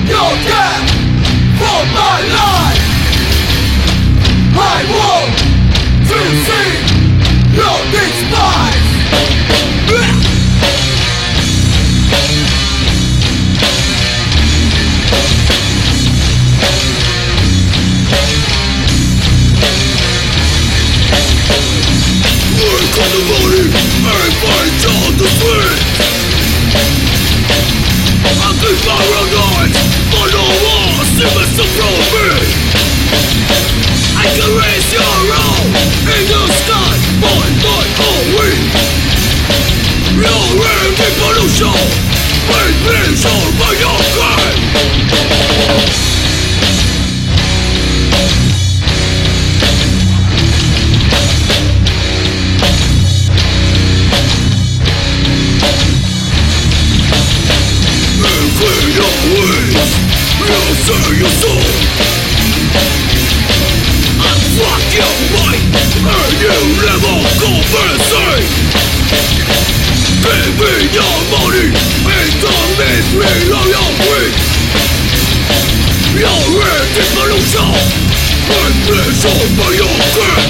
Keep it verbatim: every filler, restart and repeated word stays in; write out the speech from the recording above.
your death for my life. I want to see your despise. Work on the body and fight on the street. I keep my own eyes on the wall, seems to throw me. I can raise your own in the sky by my own wing. You're in the pollution, with vision by your crime. Clear your wings, you'll say your soul. I fuck your right, and you never compensate. Give me your money, and don't miss me on your feet. You're in the pollution, and please over your grave.